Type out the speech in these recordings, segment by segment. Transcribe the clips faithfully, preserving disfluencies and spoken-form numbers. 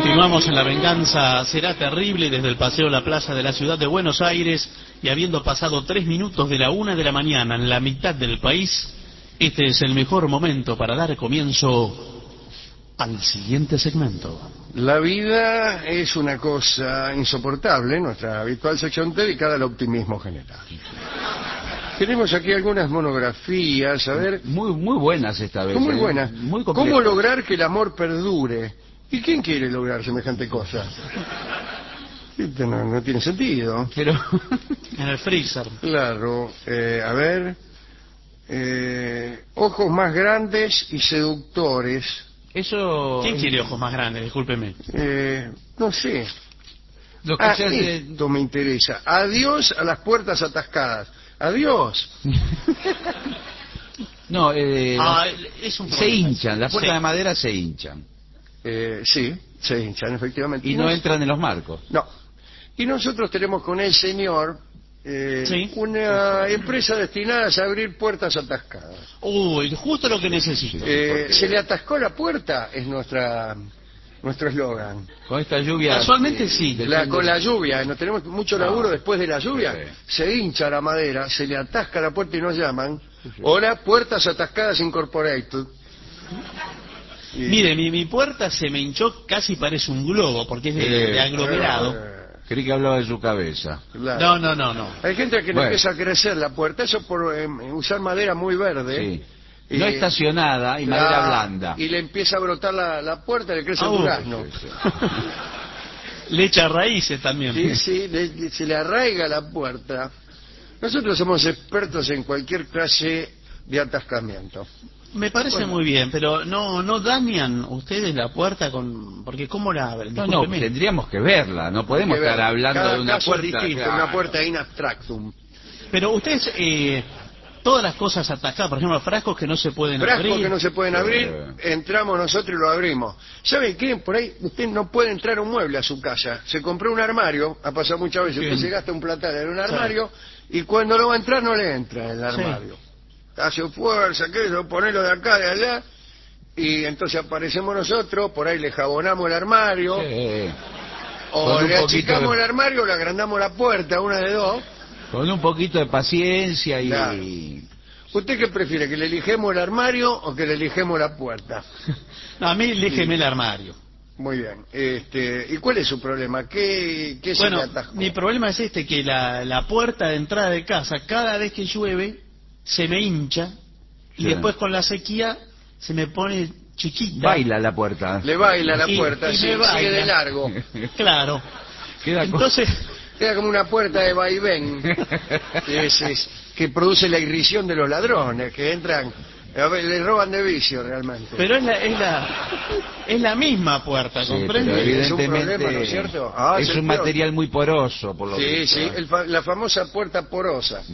Continuamos en La Venganza Será Terrible desde el Paseo La Plaza de la ciudad de Buenos Aires, y habiendo pasado tres minutos de la una de la mañana en la mitad del país, este es el mejor momento para dar comienzo al siguiente segmento. La vida es una cosa insoportable, nuestra habitual sección dedicada al optimismo general. Tenemos aquí algunas monografías, a ver... Muy muy buenas esta vez. Muy ¿eh? buenas. Muy ¿Cómo lograr que el amor perdure? ¿Y quién quiere lograr semejante cosa? No, no tiene sentido. Pero... en el freezer. Claro, eh, a ver... Eh, ojos más grandes y seductores. Eso... ¿Quién quiere ojos más grandes? Discúlpeme. Eh, no sé. Lo que Ah, se hace... esto me interesa. Adiós a las puertas atascadas. Adiós. No, eh, Ah, es un se problema. hinchan, las puertas Sí. de madera se hinchan. Eh, sí, se hinchan, efectivamente. Y no nos- entran en los marcos. No. Y nosotros tenemos con el señor eh, Sí. una empresa destinada a abrir puertas atascadas. Uy, justo lo que necesito. Eh, se le atascó la puerta, es nuestra nuestro eslogan. Con esta lluvia... Casualmente sí. del La, fin de- con la lluvia, no tenemos mucho No. laburo después de la lluvia, Sí. se hincha la madera, se le atasca la puerta y nos llaman. Hola, puertas atascadas Incorporated. Y- Mire, mi, mi puerta se me hinchó, casi parece un globo, porque es de, Eh, de aglomerado. Eh, Creí que hablaba de su cabeza. claro. No, no, no, no. Hay gente que le Bueno. empieza a crecer la puerta, eso por eh, usar madera muy verde. Sí. Y- No estacionada y la- madera blanda. Y le empieza a brotar la, la puerta, le crece Ah, el uh, durazno. Sí, sí. Le echa raíces también. Sí, sí, le- se le arraiga la puerta. Nosotros somos expertos en cualquier clase de atascamiento. Me parece Bueno. muy bien, pero no no dañan ustedes la puerta con... porque ¿cómo la abren? No, no, Discúlpeme. tendríamos que verla. No podemos Que ver, estar hablando cada de una caso es puerta. distinto, claro. una puerta in abstractum. Pero ustedes, eh, todas las cosas atascadas, por ejemplo, frascos que no se pueden Frascos abrir. que no se pueden abrir, entramos nosotros y lo abrimos. ¿Saben qué? Por ahí usted no puede entrar un mueble a su casa. Se compró un armario, ha pasado muchas veces, Bien. usted se gasta un platal en un armario y cuando lo va a entrar no le entra en el Sí. armario. Hace fuerza, que eso, ponelo de acá, de allá, y entonces aparecemos nosotros, por ahí le jabonamos el armario, Sí. o Con un le poquito achicamos de- el armario o le agrandamos la puerta, una de dos. Con un poquito de paciencia y... Claro. ¿Usted qué prefiere, que le elijemos el armario o que le elijemos la puerta? No, a mí déjeme el armario. Muy bien. Este, ¿y cuál es su problema? ¿Qué, qué se le Bueno, atascó? mi problema es este, que la, la puerta de entrada de casa, cada vez que llueve, se me hincha, y Sí. después con la sequía se me pone chiquita. Baila la puerta. Le baila la Y- puerta, y sí, me baila. sigue de largo. Claro. Queda co- Entonces, Queda como una puerta de vaivén que, es- es- que produce la irrisión de los ladrones, que entran, a ver, le roban de vicio realmente. pero es la, es la, es la misma puerta, Sí, ¿comprende? pero Es un evidentemente problema, ¿no es cierto? Ah, es es el un peor. material muy poroso, por lo Sí, visto. sí, el fa- la famosa puerta porosa.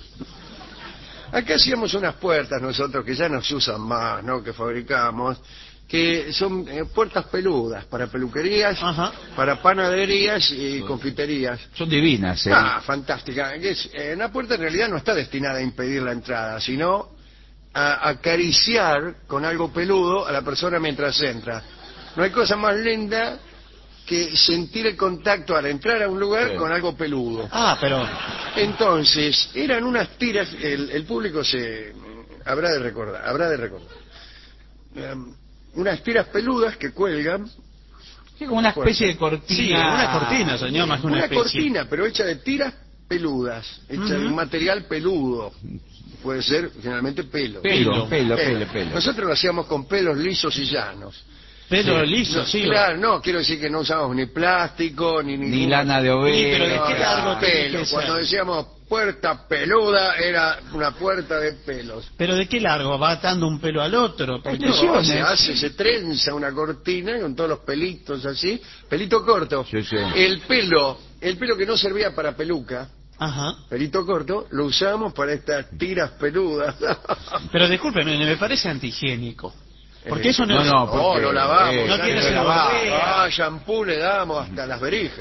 Acá hacíamos unas puertas nosotros que ya no se usan más, ¿no? Que fabricamos, que son eh, puertas peludas para peluquerías, Ajá. para panaderías y confiterías. Son divinas, ¿eh? Ah, fantástica. Es, eh, una puerta en realidad no está destinada a impedir la entrada, sino a acariciar con algo peludo a la persona mientras entra. No hay cosa más linda que sentir el contacto al entrar a un lugar Sí. con algo peludo. Ah, pero Entonces, eran unas tiras, el, el público se habrá de recordar, habrá de recordar. Em, unas tiras peludas que cuelgan, Sí, como una especie de cortina. sí, una cortina, señor, más que una, una especie. cortina, pero hecha de tiras peludas, hecha de un Ujú. material peludo. Puede ser generalmente pelo. Pelo, pelo, Eh, pelo, pelo. Nosotros lo hacíamos con pelos lisos y llanos. Pelo Sí. liso, No, sí. claro, no, quiero decir que no usamos ni plástico, ni Ni ningún- lana de Sí, pero ¿de oveja. qué largo tiene pelo. que ser? Cuando decíamos puerta peluda, era una puerta de pelos. Pero ¿de qué largo? Va atando un pelo al otro. Porque- No, Extensiones. se hace, se trenza una cortina con todos los pelitos así, pelito corto. Sí, sí. El pelo, el pelo que no servía para peluca, Ajá. pelito corto, lo usamos para estas tiras peludas. Pero discúlpeme, me parece antihigiénico. Porque Eh, eso no, no, es... no, No, porque, lo lavamos. eh, no ya tiene se que lavaba. lavar. Ah, shampoo le damos hasta las verijas.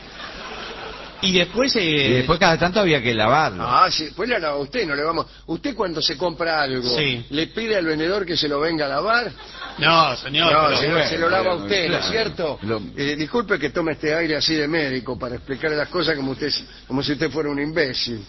Y después... eh, Y después cada tanto había que lavarlo. Ah, sí, pues la lava usted, no le vamos. Usted cuando se compra algo, Sí. le pide al vendedor que se lo venga a lavar. No, señor. No, pero- se, lo- se lo lava a usted, ¿no es Claro. cierto? Lo- Eh, disculpe que tome este aire así de médico para explicarle las cosas como usted, como si usted fuera un imbécil.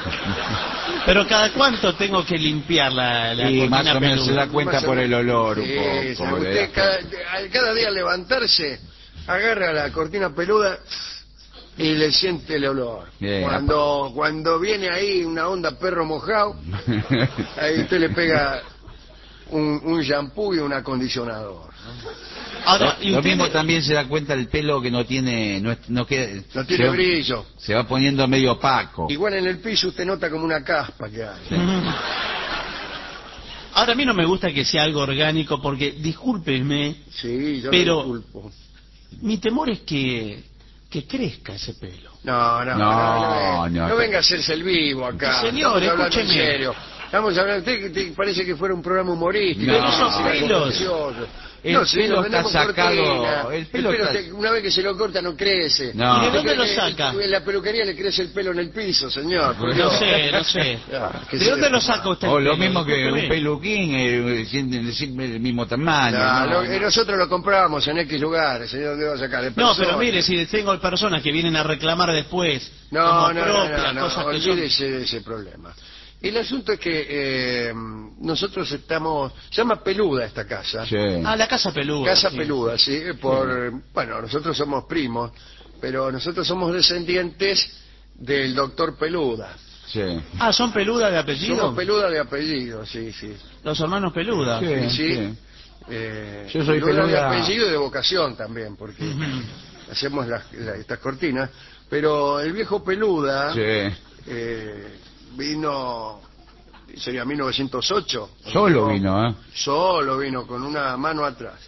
Pero cada cuánto tengo que limpiar la, la Y más cortina o menos peluda. se da cuenta Más o por el menos. olor Sí, un sí, poco. de- usted cada, al- cada día al levantarse, agarra la cortina peluda y le siente el olor. Bien, Cuando, cuando viene ahí una onda perro mojado, ahí usted le pega un, un shampoo y un acondicionador. Ahora, ¿y Lo usted mismo me- también se da cuenta el pelo que no tiene, no, es- no queda, No tiene se, va- brillo. se va poniendo medio opaco. Igual en el piso usted nota como una caspa que hay. Ujú. Ahora, a mí no me gusta que sea algo orgánico porque, discúlpenme, Sí, yo Pero- me disculpo. mi temor es que, que crezca ese pelo. No, no, no, No, no, no. no venga a hacerse el vivo acá. Señor, Estamos hablando en escúcheme. serio. Estamos hablando, usted te- parece que fuera un programa humorístico. No. Pero esos Sí, pelos. gracioso. El No, sí, pelo nos está vendemos sacado, cortina. el pelo está- te- una vez que se lo corta no crece. No. ¿Y de ¿Usted dónde cree lo que saca? En la peluquería le crece el pelo en el piso, señor. por No Dios. sé, no sé. Ah, ¿qué ¿De se dónde le- lo saca usted? O el lo pelo? mismo que Discúlpeme. un peluquín, eh, sienten siempre el mismo tamaño. No, ¿no? lo- eh, nosotros lo comprábamos en X lugares, señor, ¿dónde va a sacar? De No, pero personas. mire, si tengo personas que vienen a reclamar después, No, como no, propias, no, no, no, cosas que son... olvídese de ese problema. El asunto es que eh, nosotros estamos, se llama Peluda esta casa, Sí. Ah, la casa peluda. Casa sí. Peluda, sí, por, bueno, nosotros somos primos, pero nosotros somos descendientes del doctor Peluda. Sí. Ah, ¿son peluda de apellido? Somos Peluda de apellido, sí, sí. Los hermanos peluda. Sí. Sí, sí. sí. Eh, Yo soy de Peluda- apellido y de vocación también, porque hacemos las- la- estas cortinas, pero el viejo Peluda... Sí. eh, vino, sería mil novecientos ocho. Solo vino, ¿eh? Solo vino, con una mano atrás.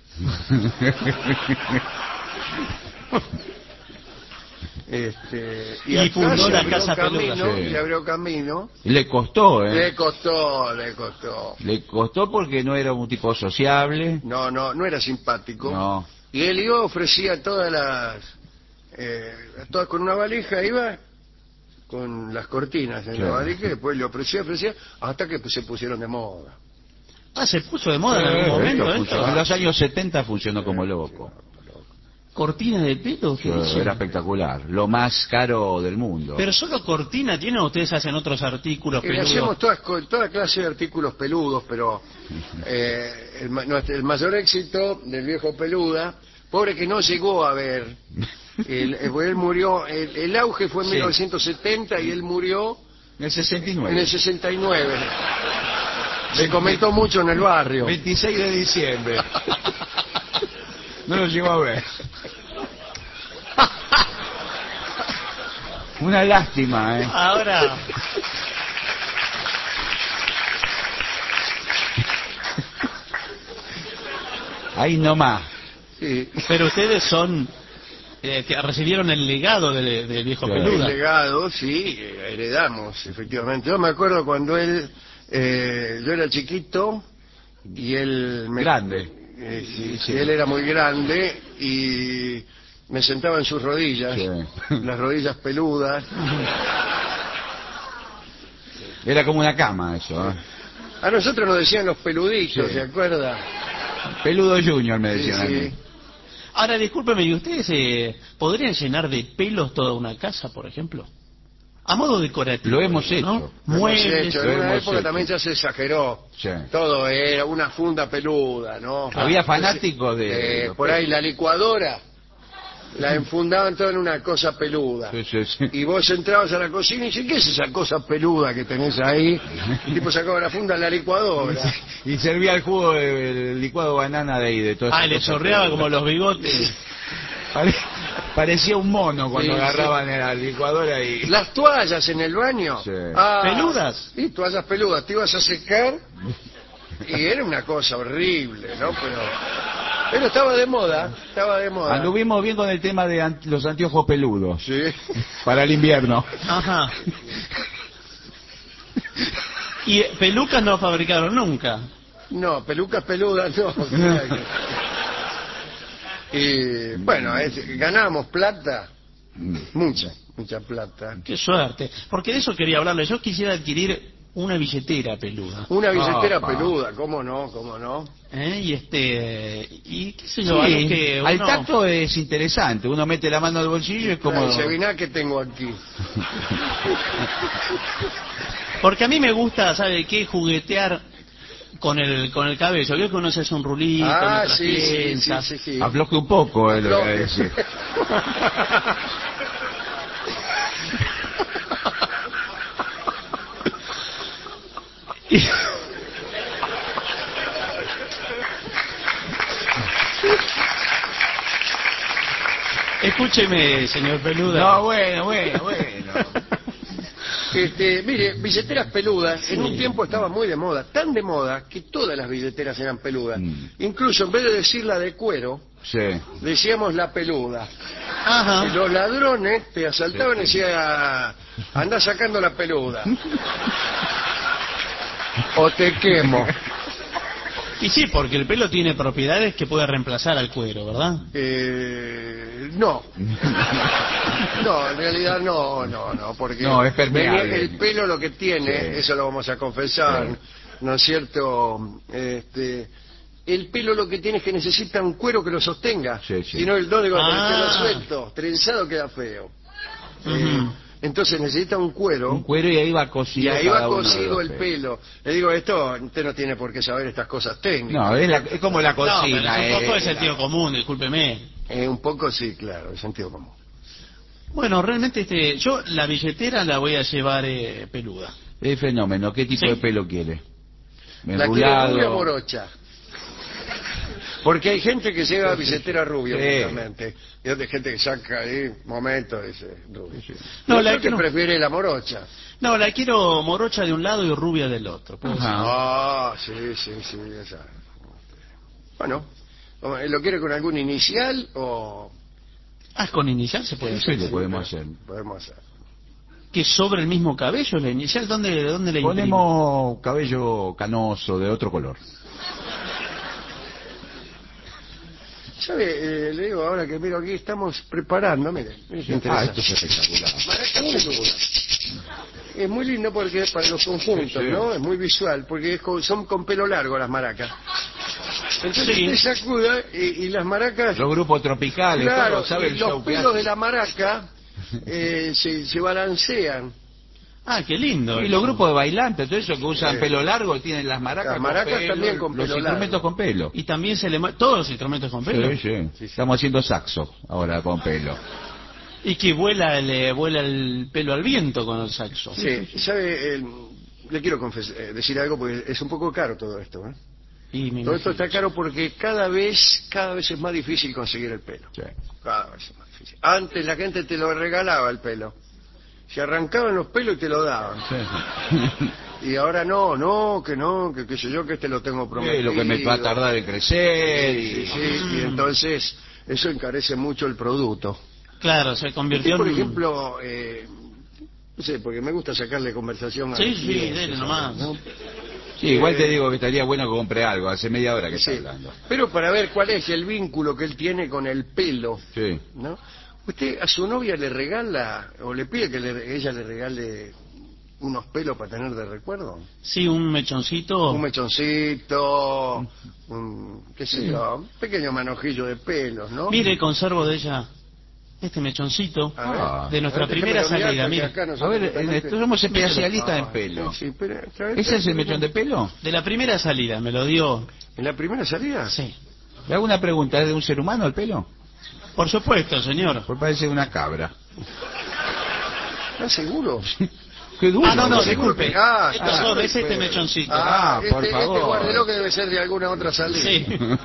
Este, Y acá fundó se la abrió Casa camino, Peluda. Sí. se abrió camino. Le costó, ¿eh? Le costó, le costó. Le costó porque no era un tipo sociable. No, no, no era simpático. No. Y él iba, ofrecía todas las, eh, todas con una valija, iba con las cortinas en la Claro. valija, y después le ofrecía, ofrecía, hasta que se pusieron de moda. Ah, se puso de moda en algún Eh, momento esto esto. funcionó. En los años setenta funcionó como loco. ¿Cortina de pelo? ¿Qué Sí, dicen? era espectacular. Lo más caro del mundo. Pero solo cortina tienen, o ustedes hacen otros artículos Y le peludos. hacemos todas, co- toda clase de artículos peludos, pero eh, el, ma- nuestro- el mayor éxito del viejo Peluda, pobre que no llegó a ver, el, eh, él murió, el, el auge fue en Sí. mil novecientos setenta y él murió En el sesenta y nueve. en el sesenta y nueve. Se comentó mucho en el barrio. veintiséis de diciembre. No lo llegó a ver. Una lástima, ¿eh? Ahora, Ahí nomás. Sí. pero ustedes son... eh, que recibieron el legado del, del viejo Sí. El peluda. legado, sí, eh, heredamos, efectivamente. Yo me acuerdo cuando él, eh, yo era chiquito y él... Me, Grande. eh, sí, Sí. sí, él era muy grande y me sentaba en sus rodillas, Sí. las rodillas peludas. Era como una cama eso, ¿eh? A nosotros nos decían los peluditos, Sí. ¿se acuerda? Peludo Junior me Sí, decían a sí. mí. Ahora, discúlpeme, ¿y ustedes eh, podrían llenar de pelos toda una casa, por ejemplo? A modo decorativo. Lo hemos ¿no? hecho. Lo hemos Muebles. hecho. lo En una hemos época hecho. también ya se exageró. Sí. Todo era una funda peluda, ¿no? Había fanáticos de... Eh, por ahí la licuadora la enfundaban toda en una cosa peluda. Sí, sí, sí. Y vos entrabas a la cocina y dices, ¿qué es esa cosa peluda que tenés ahí? El tipo sacaba la funda en la licuadora. Y servía el jugo del licuado banana de ahí, de todo Ah, le chorreaba como los bigotes. Parecía un mono cuando Sí, agarraban la licuadora y... Las toallas en el baño. Sí. Ah, ¿Peludas? Sí, toallas peludas. Te ibas a secar y era una cosa horrible, ¿no? Pero, pero estaba de moda, estaba de moda. Anduvimos bien con el tema de an- los anteojos peludos Sí. para el invierno. Ajá. Y eh, pelucas no fabricaron nunca. No, pelucas peludas no. Y bueno, es- ganamos plata, mucha, mucha plata. Qué suerte. Porque de eso quería hablarle. Yo quisiera adquirir una billetera peluda. Una billetera Opa. peluda, ¿cómo no? ¿Cómo no? ¿Eh? Y este, y qué sé Sí, yo, algo que al uno- tacto es interesante. Uno mete la mano al bolsillo y es como... Dice, "Viná, ¿qué tengo aquí?" Porque a mí me gusta, ¿sabe qué? Juguetear con el con el cabello. Veo que uno se hace un rulito, Ah, mientras sí, sí, sí, piensa. sí, sí. Afloje un poco, es lo que voy a Afloje. decir. Y- Escúcheme, señor Peluda. No, bueno, bueno, bueno. Este, mire, billeteras peludas, Sí. en un tiempo estaba muy de moda, tan de moda que todas las billeteras eran peludas. Mm. Incluso en vez de decir la de cuero, Sí. decíamos la peluda. Y Ajá. los ladrones te asaltaban y Sí, sí. decían, anda sacando la peluda. O te quemo. Y sí, porque el pelo tiene propiedades que puede reemplazar al cuero, ¿verdad? Eh, no. No, en realidad no, no, no, porque No, es permeable. el pelo lo que tiene, Sí. eso lo vamos a confesar, Sí. ¿no es cierto? Este, el pelo lo que tiene es que necesita un cuero que lo sostenga, Sí, sí. si no el doble con el Ah. pelo suelto, trenzado queda feo. Ujú. Eh, entonces necesita un cuero. Un cuero y ahí va Y cosido. ahí va cada uno de cosido los el pelos. pelo. Le digo, esto usted no tiene por qué saber estas cosas técnicas. No, es, la- es como la No, pero cocina. es un poco eh, de sentido común, discúlpeme. Eh, un poco sí, claro, el sentido común. Bueno, realmente este, yo la billetera la voy a llevar eh, peluda. Es fenómeno. ¿Qué tipo Sí. de pelo quiere? La quiere Enrulado. rubia morocha. Porque hay gente que lleva billetera rubia, Sí. únicamente. Y hay gente que saca ahí, momento, dice, rubia. No, No, la la que no. prefiere la morocha. No, la quiero morocha de un lado y rubia del otro. ¿Puedo Ajá. Ah, sí, sí, sí, esa. Bueno, ¿lo quiere con algún inicial o...? Ah, con inicial se puede Sí, hacer. lo podemos hacer. Podemos hacer. Que sobre el mismo cabello la inicial, ¿dónde, dónde le imprimo? Ponemos cabello canoso de otro color. ¿Sabe? Eh, le digo ahora que miro aquí, estamos preparando, mire, mire qué Ah, interesante. esto es espectacular. Maraca peluda. Es muy lindo porque es para los conjuntos, Sí, sí. ¿no? Es muy visual, porque es con- son con pelo largo las maracas. Entonces Sí. usted sacuda y, y las maracas... Los grupos tropicales, claro, todo, ¿sabe y el los show que pelos hace? de la maraca eh, se, se balancean. Ah, qué lindo. Y los grupos de bailantes, todo eso que usan Sí. pelo largo, tienen las maracas, Las maracas con pelo, también con los pelo instrumentos largo. con pelo. Y también se le... ma- Todos los instrumentos con pelo. Sí, sí. Estamos haciendo saxo ahora con pelo. Y que vuela el, eh, vuela el pelo al viento con el saxo. Sí, ¿sabe? Eh, le quiero confes- eh, decir algo porque es un poco caro todo esto, ¿eh? Y me Todo esto imagino. está caro porque cada vez, cada vez es más difícil conseguir el pelo. Sí. Cada vez es más difícil. Antes la gente te lo regalaba el pelo. Se arrancaban los pelos y te lo daban. Sí. Y ahora no, no, que no, que qué sé yo, que este lo tengo Sí, prometido. lo que me va a tardar en crecer Sí, y... sí, y entonces eso encarece mucho el producto. Claro, se Usted, convirtió por en... ejemplo, eh, no sé, porque me gusta sacarle conversación a Sí, los sí, clientes, dele ¿sabes? nomás. ¿No? Sí, igual te Eh, digo que estaría bueno que compre algo. Hace media hora que Sí, está hablando. pero para ver cuál es el vínculo que él tiene con el pelo, Sí. ¿no? ¿Usted a su novia le regala o le pide que le- ella le regale unos pelos para tener de recuerdo? Sí, un mechoncito. Un mechoncito, un, qué sé yo, un pequeño manojillo de pelos, ¿no? Mire, conservo de ella este mechoncito A ver, Ah. de nuestra a ver, primera déjemelo mirar, salida, porque mire. acá A nosotros ver, justamente- eh, somos especialistas en Ah, pelo. sí, sí, pero, otra vez, ¿Ese es el mechón de pelo? De la primera salida, me lo dio. ¿En la primera salida? Sí. Le hago una pregunta, ¿es de un ser humano el pelo? Por supuesto, señor. Pues parece una cabra. ¿Estás seguro? Qué duro. Ah, no, no, Seguro disculpe. que- ah, Estos está son, seguro es el este pelo. mechoncito. Ah, Ah, por este, favor. este guárdelo que debe ser de alguna otra salida. Sí.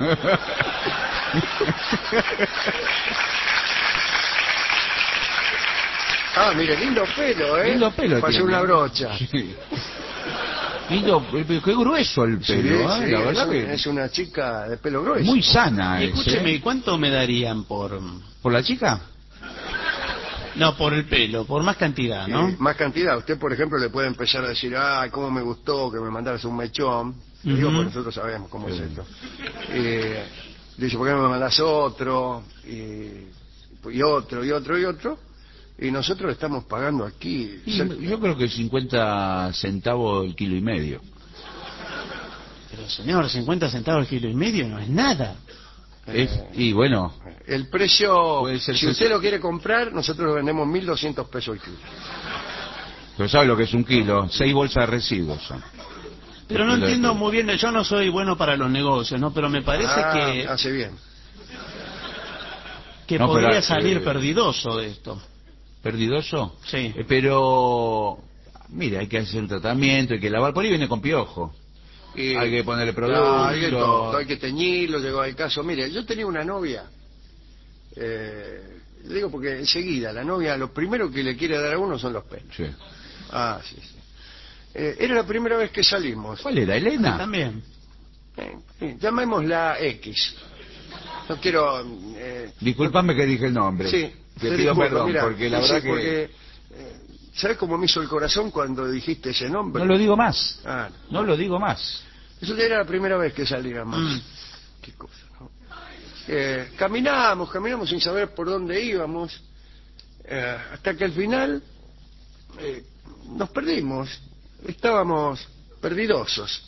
Ah, mire, lindo pelo, ¿eh? Lindo pelo Pasó tiene. una brocha. Sí. Lindo, pero qué grueso el Sí, pelo, ¿eh? sí, La es, verdad un- que es una chica de pelo grueso. muy sana. Y es, escúcheme, ¿eh? ¿y cuánto me darían por...? ¿Por la chica? No, por el pelo, por más cantidad, ¿no? Eh, más cantidad. Usted, por ejemplo, le puede empezar a decir, ay, cómo me gustó que me mandaras un mechón. Le digo, Ujú. porque nosotros sabemos cómo es Sí. esto. Eh, dice, ¿por qué no me mandas otro? Y, y otro, y otro, y otro. Y nosotros estamos pagando aquí. Y cerca- yo creo que cincuenta centavos el kilo y medio. Pero señor, cincuenta centavos el kilo y medio no es nada. Es- Eh, y bueno, El precio, Puede ser si sesenta. usted lo quiere comprar, nosotros lo vendemos mil doscientos pesos el kilo. pero ¿sabe lo que es un kilo? Seis bolsas de residuos son. Pero no Kilo de entiendo todo. muy bien, yo no soy bueno para los negocios, ¿no? Pero me parece Ah, que, hace bien. que No, pero, podría eh, salir perdidoso de esto. ¿Perdidoso? Sí. Eh, pero, mire, hay que hacer un tratamiento, hay que lavar. Por ahí viene con piojo. Y- Hay que ponerle Claro, hay que producto. todo, hay que teñirlo, llegó al caso. Mire, yo tenía una novia, eh, le digo porque enseguida, la novia, lo primero que le quiere dar a uno son los pelos. Sí. Ah, sí, sí. Eh, era la primera vez que salimos. ¿Cuál era, Elena? También. Eh, eh, llamémosla X. No quiero... Eh, Disculpame que dije el nombre. sí, Te te pido disculpo, perdón, mira, porque la sí, verdad que... porque, eh, ¿sabes cómo me hizo el corazón cuando dijiste ese nombre? No lo digo más. Ah, No lo digo más. eso ya era la primera vez que salíamos. Mm. Qué cosa, ¿no? Eh, caminamos, caminamos sin saber por dónde íbamos, eh, hasta que al final eh, nos perdimos. Estábamos perdidosos.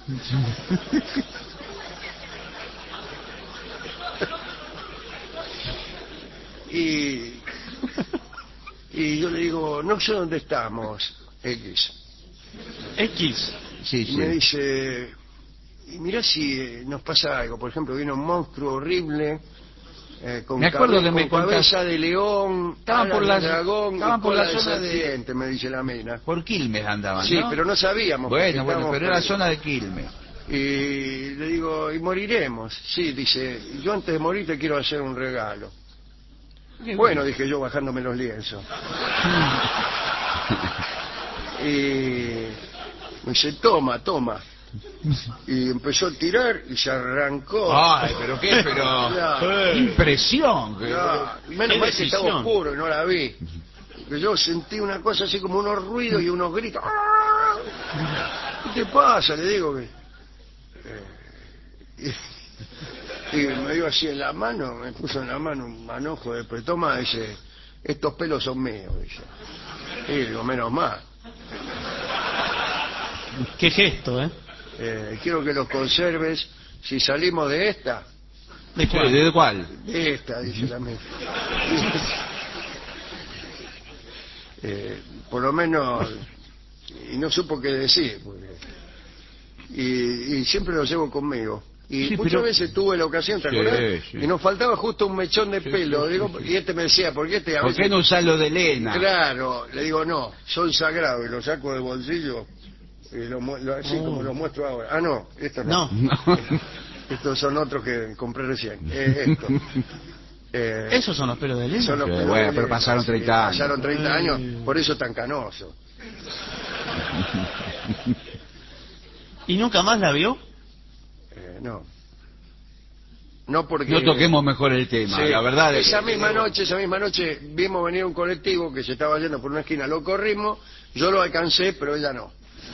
y, y yo le digo, no sé dónde estamos, X. X. Sí, Y sí. me dice, y mirá si eh, nos pasa algo. Por ejemplo, viene un monstruo horrible, eh, con, Me acuerdo cabe- que me con cabeza contaste- de león, Estaban alas por de la- dragón, y estaban por cola la de zona de- serpiente, me dice la mina. Por Quilmes andaban, Sí, ¿no? pero no sabíamos. porque Bueno, bueno, estábamos pero era la perdidos. zona de Quilmes. Y le digo, y moriremos. Sí, dice, yo antes de morir te quiero hacer un regalo. Bueno, dije yo bajándome los lienzos. Y me dice, toma, toma. Y empezó a tirar y se arrancó. Ay, pero qué, pero... Claro. Impresión. que- Ya, menos Qué mal que estaba decisión. oscuro y no la vi. Porque yo sentí una cosa así como unos ruidos y unos gritos. ¡Ah! ¿Qué te pasa? Le digo que... eh, y, y me dio así en la mano, me puso en la mano un manojo de pues toma, dice, estos pelos son míos, dice. Y digo, menos mal. Qué gesto, ¿eh? Eh, quiero que los conserves. Si salimos de esta, ¿De Sí, cuál? ¿de cuál? de esta, dice la mía. Eh, por lo menos, y no supo qué decir, porque- y, y siempre lo llevo conmigo. Y Sí, muchas pero- veces tuve la ocasión, ¿te Sí, acordás? sí. Y nos faltaba justo un mechón de Sí, pelo. sí, Digo, sí, y este me decía, ¿por qué este? A ¿Por veces- qué no usás lo de Elena? Claro, le digo, no, son sagrados, y los saco del bolsillo, y lo, mu- lo- así Oh. como los muestro ahora. Ah, no, estos no. No. Estos son otros que compré recién. Eh, esto. Eh, Esos son los pelos de Elena. son los Sí, pelos bueno, de pero Elena, pasaron sí, treinta años. Pasaron treinta Ay. años, por eso tan canoso. ¿Y nunca más la vio? Eh, no. No porque... No toquemos mejor el tema, Sí, la verdad es esa que- misma noche, esa misma noche vimos venir un colectivo que se estaba yendo por una esquina, lo corrimos, yo lo alcancé, pero ella no.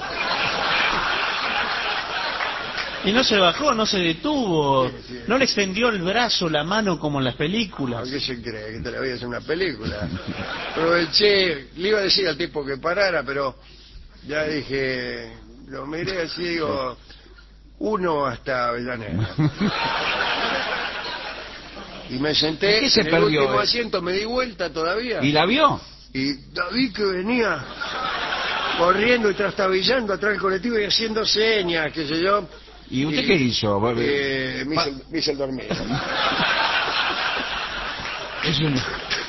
Y no se bajó, no se detuvo. Sí, sí. No le extendió el brazo, la mano como en las películas. ¿A qué se cree? Que te la voy a hacer una película. Aproveché, le iba a decir al tipo que parara, pero ya dije, lo miré así, digo, uno hasta Avellaneda. Y me senté ¿Por qué se en el perdió, último eh? asiento, me di vuelta todavía. ¿Y la vio? Y David que venía corriendo y trastabillando atrás del colectivo y haciendo señas, qué sé yo. ¿Y usted Y- qué hizo? Eh, me, hice, me hice el dormido. Es un...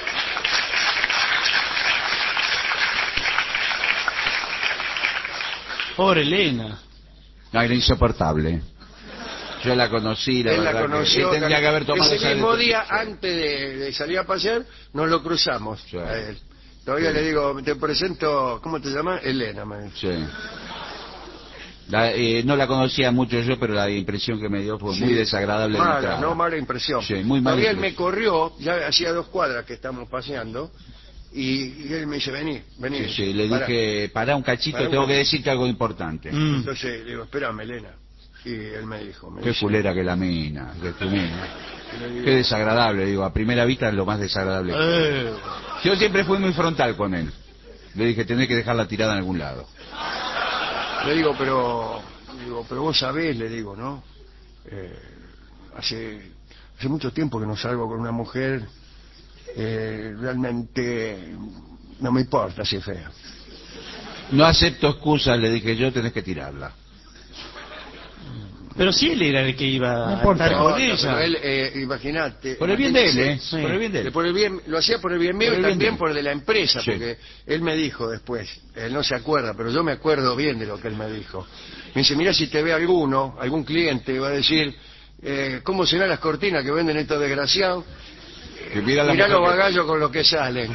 Pobre Elena. No, era insoportable. Yo la conocí, la Él verdad la que conoció. él tendría que haber tomado ese esa mismo decisión. día, antes de, de salir a pasear, nos lo cruzamos Sí. a él. Todavía Sí. le digo, te presento, ¿cómo te llamas? Elena, me dice. Sí. La- eh, no la conocía mucho yo, pero la impresión que me dio fue Sí. muy desagradable. de Mala, entrada. no mala impresión. Sí, muy mala Todavía él me impresión. corrió, ya hacía dos cuadras que estamos paseando, y, y él me dice, vení, vení. Sí, sí, le pará. dije, pará un cachito, Pará un tengo que cachito. decirte algo importante. Mm. Entonces le digo, espérame, Elena. Y él me dijo... Me Qué dice, culera que la mina, que tu mina. Qué desagradable, digo, a primera vista es lo más desagradable. Eh, Yo siempre fui muy frontal con él. Le dije, tenés que dejarla tirada en algún lado. Le digo, pero... Digo, pero vos sabés, le digo, ¿no? Eh, hace, hace mucho tiempo que no salgo con una mujer... Eh, realmente... No me importa si es fea. No acepto excusas, le dije yo, tenés que tirarla. pero si él era el que iba No a importa. estar con No, ella. pero él, eh, imagínate... Por el bien de él, imagínese, ¿eh? Sí. Por el bien de él. Por el bien, lo hacía por el bien mío Por y el bien también de él. por el de la empresa, Sí. porque él me dijo después, él no se acuerda, pero yo me acuerdo bien de lo que él me dijo. Me dice, mira, si te ve alguno, algún cliente, va a decir, eh, ¿cómo serán las cortinas que venden estos desgraciados? Que mira la Mirá mujer los que- bagallos con los que salen.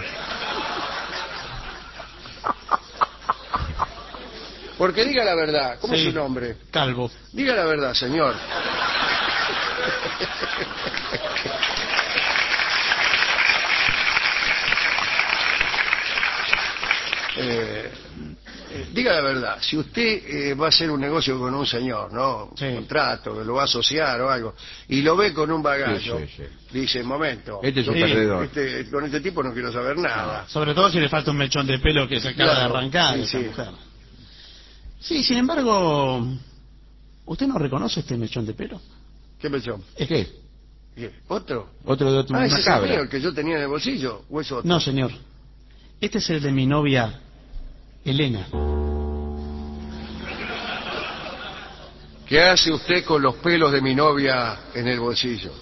Porque diga la verdad, ¿cómo Sí. es su nombre? Calvo. Diga la verdad, señor. Eh, eh, diga la verdad, si usted eh, va a hacer un negocio con un señor, ¿no? Sí. Un contrato, que lo va a asociar o algo, y lo ve con un bagallo, Sí, sí, sí. dice, momento, Este es un Sí. perdedor. este- con este tipo no quiero saber nada. Sobre todo si le falta un mechón de pelo que se acaba Claro, de arrancar sí, esa sí. mujer. Sí, sin embargo, ¿usted no reconoce este mechón de pelo? ¿Qué pensó? Es ¿Qué? ¿Qué? ¿Otro? Otro de otro, Ah, una ese es el cabra. mío, el que yo tenía en el bolsillo, ¿o es otro? No, señor. Este es el de mi novia, Elena. ¿Qué hace usted con los pelos de mi novia en el bolsillo?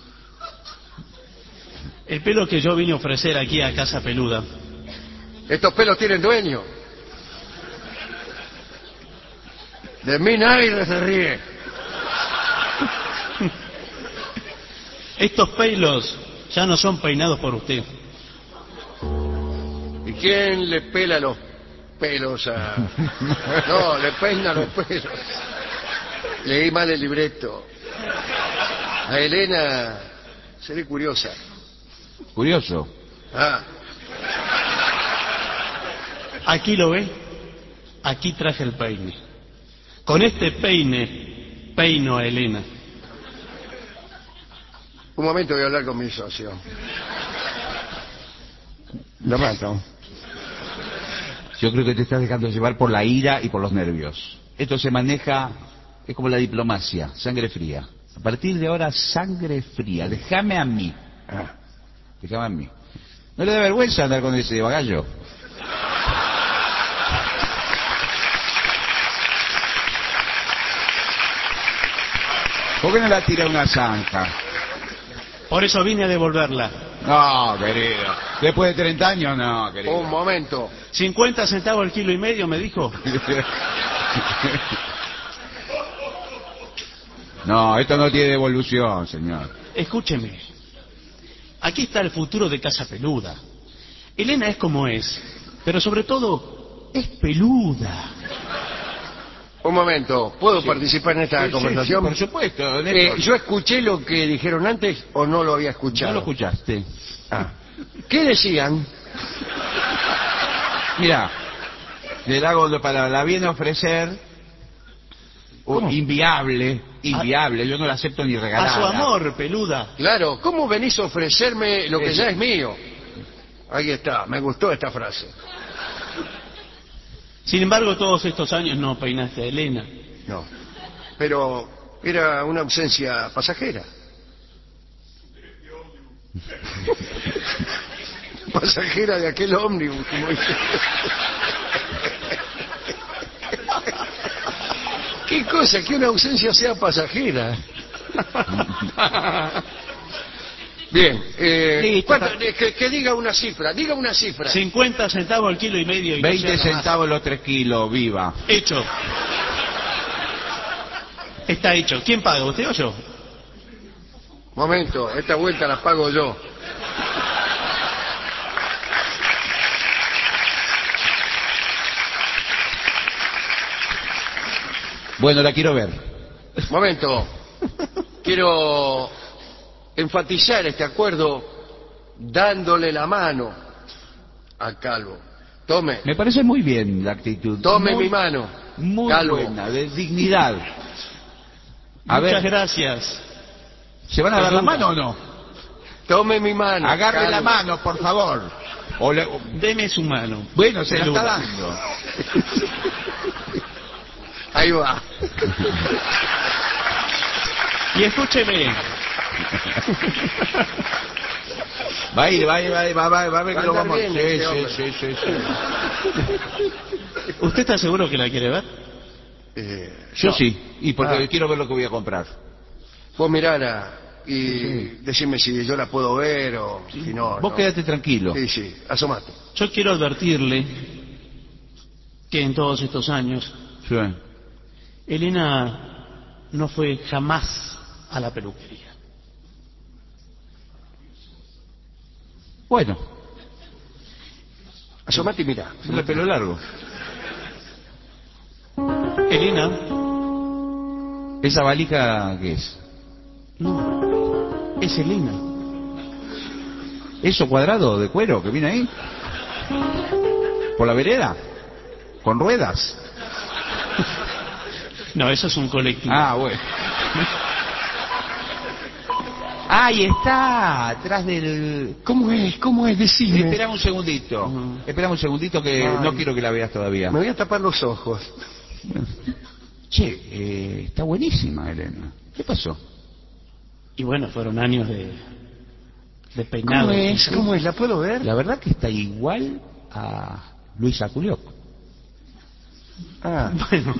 El pelo que yo vine a ofrecer aquí a Casa Peluda. ¿Estos pelos tienen dueño? De mí nadie se ríe. Estos pelos ya no son peinados por usted. ¿Y quién le pela los pelos a...? No, le peina los pelos. Leí mal el libreto. A Elena seré curiosa. Curioso. Ah, Aquí lo ve. Aquí traje el peine. Con este peine peino a Elena. un momento voy a hablar con mi socio. Lo mato. Yo creo que te estás dejando llevar por la ira y por los nervios. Esto se maneja, es como la diplomacia, sangre fría. A partir de ahora, sangre fría. Déjame a mí. Ah. Déjame a mí. ¿No le da vergüenza andar con ese bagallo? ¿Por qué no la tira a una zanja? Por eso vine a devolverla. No, querido. Después de treinta años, no, querido. Un momento. cincuenta centavos el kilo y medio, me dijo. No, esto no tiene devolución, señor. Escúcheme. Aquí está el futuro de Casa Peluda. Elena es como es, pero sobre todo es peluda. Un momento. ¿Puedo participar en esta Sí, sí, conversación? sí, por supuesto, don Eh, Héctor. ¿Yo escuché lo que dijeron antes o no lo había escuchado? ¿No lo escuchaste? Ah. ¿Qué decían? Mira, le hago para la viene a ofrecer o ¿Cómo? inviable, inviable, yo no la acepto ni regalada. A su amor, peluda. Claro, ¿cómo venís a ofrecerme lo que Eso. ya es mío? Ahí está, me gustó esta frase. Sin embargo, todos estos años no peinaste a Elena. No, pero era una ausencia pasajera. Pasajera de aquel ómnibus, como dice. ¿Qué cosa? Que una ausencia sea pasajera. Bien, eh, Listo. ¿cuánto? que, que diga una cifra, diga una cifra. cincuenta centavos el kilo y medio. Y no veinte cierra más. centavos los tres kilos, viva. Hecho. Está hecho. ¿Quién paga, usted o yo? Momento, esta vuelta la pago yo. Bueno, la quiero ver. Momento, quiero enfatizar este acuerdo dándole la mano al calvo. Tome, Me parece muy bien la actitud. tome Muy- mi mano, Muy calvo. buena, de dignidad. A Muchas ver, gracias. ¿se van a dar la Pregunta. mano o no? Tome mi mano. Agarre la calma. mano, por favor. O le- Deme su mano. Bueno, se la está Peluda. dando. Ahí va. Y escúcheme. Va a ir, va a ir, va a ir, va a ir, va a ver que lo Va a andar vamos. bien Sí, este sí, hombre. sí, sí, sí. ¿Usted está seguro que la quiere ver? Eh, Yo no. sí, y porque Ah. quiero ver lo que voy a comprar. Vos mirala y decime si yo la puedo ver o si no. Vos no. quédate tranquilo. Sí, sí, asomate. Yo quiero advertirle que en todos estos años Sí. Elena no fue jamás a la peluquería. Bueno, Asomate y mirá. el pelo largo. Elena, ¿Esa valija qué es? no, es Elena. ¿Eso cuadrado de cuero que viene ahí? ¿Por la vereda? ¿Con ruedas? No, eso es un colectivo. Ah, bueno. Ahí está, atrás del... ¿Cómo es? ¿Cómo es? Decime. Espera un segundito. Ujú. Espera un segundito que Ay. no quiero que la veas todavía. Me voy a tapar los ojos. Che, eh, está buenísima, Elena. ¿Qué pasó? Y bueno, fueron años de, de peinado. ¿Cómo es? ¿Cómo es? ¿La puedo ver? La verdad que está igual a Luisa Culioc. Ah. Bueno,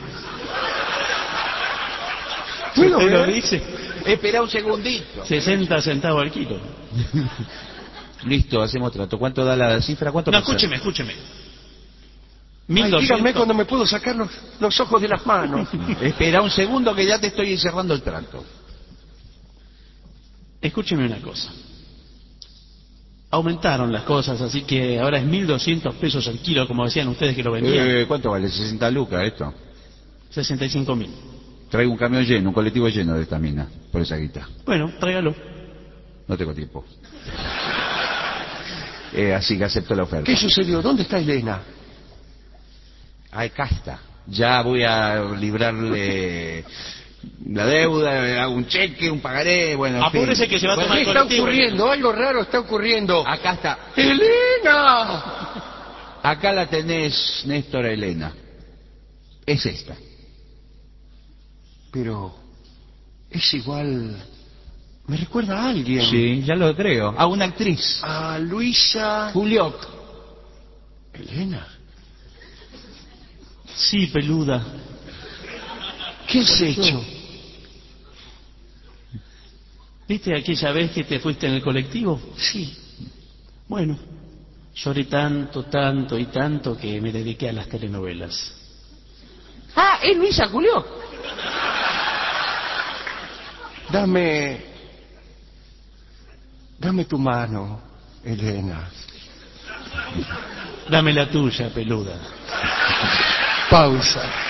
si ¿Puedo usted lo ver? dice, Espera un segundito. sesenta centavos al kilo. Listo, hacemos trato. ¿Cuánto da la cifra? ¿Cuánto No, pasa? escúcheme, escúcheme. Ay, dígame mil doscientos. cuando me puedo sacar los, los ojos de las manos. Espera un segundo que ya te estoy cerrando el trato. Escúcheme una cosa. Aumentaron las cosas, así que ahora es mil doscientos pesos al kilo, como decían ustedes que lo vendían. Eh, ¿Cuánto vale? sesenta lucas esto. sesenta y cinco mil. Traigo un camión lleno, un colectivo lleno de esta mina, por esa guita. Bueno, tráigalo. No tengo tiempo. Eh, así que acepto la oferta. ¿Qué sucedió? ¿Dónde está Elena? Acá está. Ya voy a librarle la deuda, hago un cheque, un pagaré, bueno, en fin. Apúrese que se va a Bueno, tomar ¿Qué el está colectivo. ocurriendo? Algo raro está ocurriendo. acá está. ¡Elena! Acá la tenés, Néstor Elena. Es esta. Pero es igual... Me recuerda a alguien. Sí, ya lo creo. A una actriz. A Luisa... Julioc. Elena. Sí, peluda. ¿Qué has hecho? ¿Viste aquella vez que te fuiste en el colectivo? Sí. Bueno, lloré tanto, tanto y tanto que me dediqué a las telenovelas. Ah, es Luisa Julioc. Dame... Dame tu mano, Elena. Dame la tuya, peluda. Pausa.